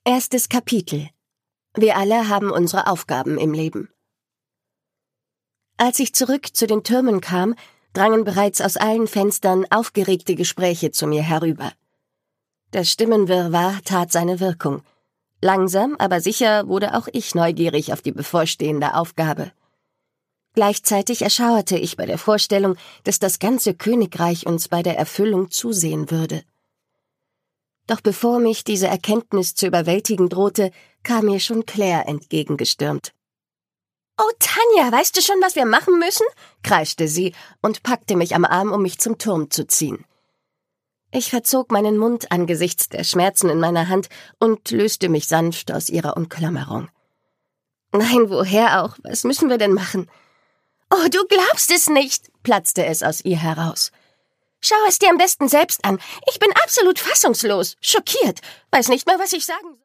Erstes Kapitel. Wir alle haben unsere Aufgaben im Leben. Als ich zurück zu den Türmen kam, drangen bereits aus allen Fenstern aufgeregte Gespräche zu mir herüber. Das Stimmenwirrwarr tat seine Wirkung. Langsam, aber sicher wurde auch ich neugierig auf die bevorstehende Aufgabe. Gleichzeitig erschauerte ich bei der Vorstellung, dass das ganze Königreich uns bei der Erfüllung zusehen würde. Doch bevor mich diese Erkenntnis zu überwältigen drohte, kam mir schon Claire entgegengestürmt. »Oh, Tanja, weißt du schon, was wir machen müssen?« kreischte sie und packte mich am Arm, um mich zum Turm zu ziehen. Ich verzog meinen Mund angesichts der Schmerzen in meiner Hand und löste mich sanft aus ihrer Umklammerung. »Nein, woher auch? Was müssen wir denn machen?« »Oh, du glaubst es nicht«, platzte es aus ihr heraus. »Schau es dir am besten selbst an. Ich bin absolut fassungslos, schockiert, weiß nicht mehr, was ich sagen soll.«